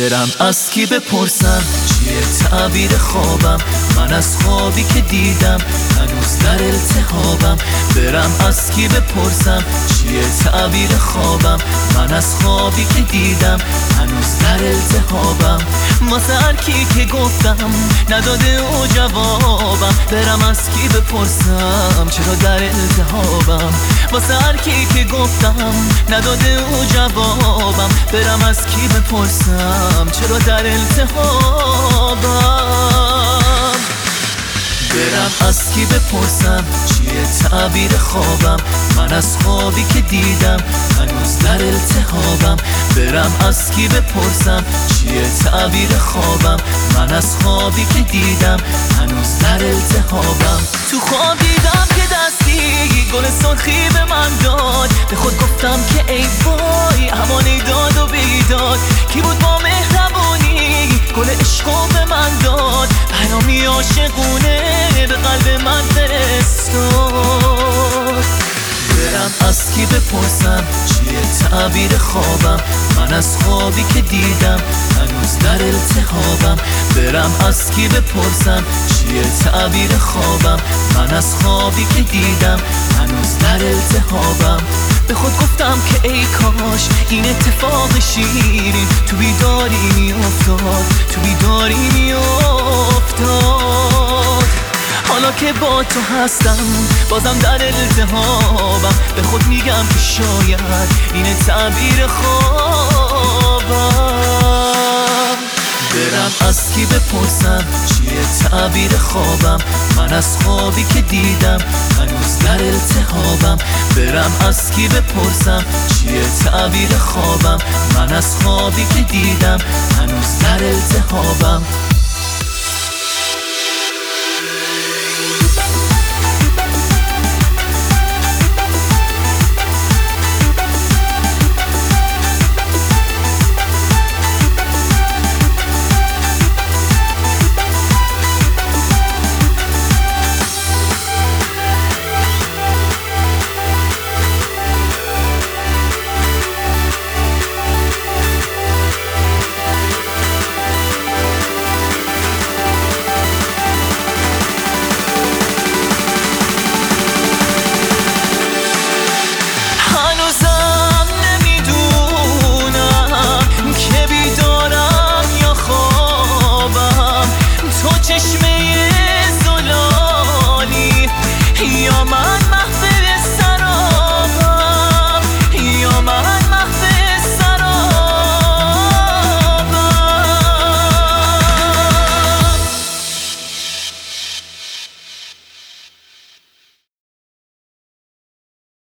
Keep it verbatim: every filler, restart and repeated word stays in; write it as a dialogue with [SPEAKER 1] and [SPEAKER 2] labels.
[SPEAKER 1] برم از کی بپرسم چیه تعبیر خوابم؟ من از خوابی که دیدم هنوز در التهابم. برم از کی بپرسم چیه تعبیر خوابم؟ من از خوابی که دیدم هنوز در التهابم. واسه هر کی که گفتم نداده او جوابم. برم از کی بپرسم چرا در التهابم؟ واسه هر کی که گفتم نداده او جوابم. برم از کی بپرسم چرا در التهابم؟ برم از کی بپرسم چیه تعبیر خوابم؟ من از خوابی که دیدم هنوز در التهابم. برم از کی بپرسم چیه تعبیر خوابم؟ من از خوابی که دیدم هنوز در التهابم. تو خواب دیدم که دستی گل سرخی به من داد. به خود گفتم که ای وای همانی داد و بیداد. کی بود با مهربونی گل عشقو به من داد؟ پیامی عاشقونه به قلب من فرستاد. برم از کی بپرسم چیه تعبیر خوابم؟ من از خوابی که دیدم هنوز در التهابم. برم از کی بپرسم چیه تعبیر خوابم؟ من از خوابی که دیدم هنوز در التهابم. به خود گفتم که ای کاش این اتفاق شیرین تو بیداری می افتاد، تو بیداری می افتاد. حالا که با تو هستم بازم در التهابم. به خود میگم که شاید این تعبیر خوابم. برم از کی بپرسم چیه تعبیر خوابم؟ من از خوابی که دیدم هنوز در التهابم. برم از کی بپرسم چیه تعبیر خوابم؟ من از خوابی که دیدم هنوز در التهابم.